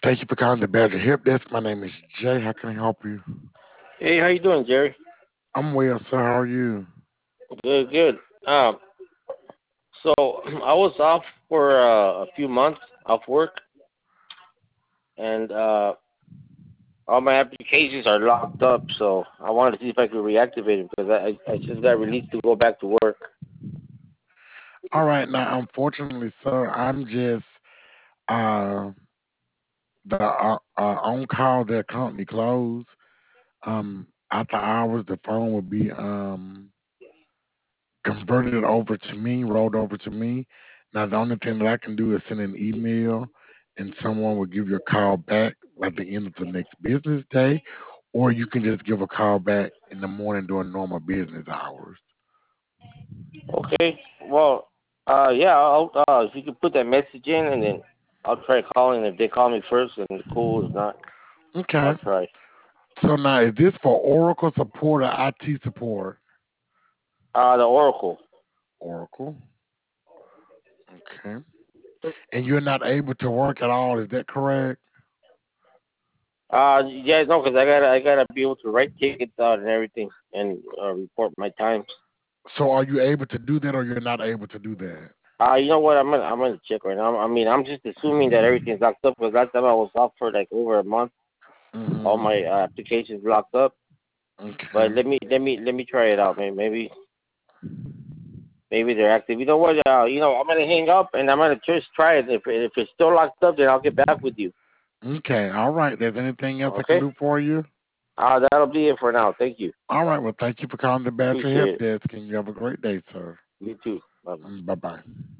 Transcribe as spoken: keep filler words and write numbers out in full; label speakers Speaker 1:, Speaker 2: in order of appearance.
Speaker 1: Thank you for calling the Badger Hip Desk. My name is Jay. How can I help you?
Speaker 2: Hey, how you doing, Jerry?
Speaker 1: I'm well, sir. How are you?
Speaker 2: Good, good. Um, so I was off for uh, a few months off work, and uh, all my applications are locked up. So I wanted to see if I could reactivate them because I I just got released to go back to work.
Speaker 1: All right. Now, unfortunately, sir, I'm just uh the uh, uh, on call that currently closed. Um, after hours, the phone will be um converted over to me, rolled over to me. Now, the only thing that I can do is send an email, and someone will give you a call back at the end of the next business day, or you can just give a call back in the morning during normal business hours.
Speaker 2: Okay. Well, uh, yeah. I'll uh, if you could put that message in, and then I'll try calling. If they call me first, then cool. If not, I'll
Speaker 1: Okay.
Speaker 2: try.
Speaker 1: So now, is this for Oracle support or I T support?
Speaker 2: Uh, the Oracle.
Speaker 1: Oracle. Okay. And you're not able to work at all. Is that correct?
Speaker 2: Uh, yeah, no, because I gotta I gotta be able to write tickets out and everything, and uh, report my times.
Speaker 1: So are you able to do that, or you're not able to do that?
Speaker 2: Uh, you know what? I'm gonna I'm gonna check right now. I mean, I'm just assuming that everything's locked up because last time I was off for like over a month, all
Speaker 1: Hmm.
Speaker 2: my uh, applications locked up. But
Speaker 1: Okay.
Speaker 2: let me let me let me try it out. Maybe maybe maybe they're active. You know what? Uh, you know I'm gonna hang up and I'm gonna just try it. If if it's still locked up, then I'll get back with you.
Speaker 1: Okay. All right. There's anything else I can
Speaker 2: Okay?
Speaker 1: do for you?
Speaker 2: Uh, that'll be it for now. Thank you.
Speaker 1: All right. Well, thank you for calling the Battery
Speaker 2: Appreciate
Speaker 1: Help
Speaker 2: it.
Speaker 1: Desk, and you have a great day, sir.
Speaker 2: You too. Bye.
Speaker 1: Bye bye.